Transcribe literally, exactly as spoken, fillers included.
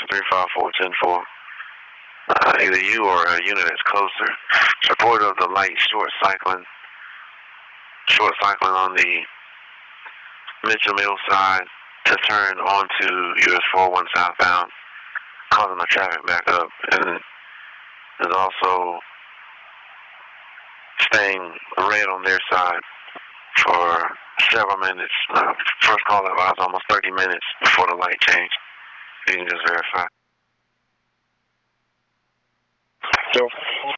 three five four one zero four. Uh, either you or a unit that's closer. Report of the light short cycling. Short cycling on the Mitchell Mill side to turn onto U S four one southbound, causing the traffic back up. And there's also staying red on their side for several minutes. Uh, first call that was almost thirty minutes before the light changed. You can just verify. So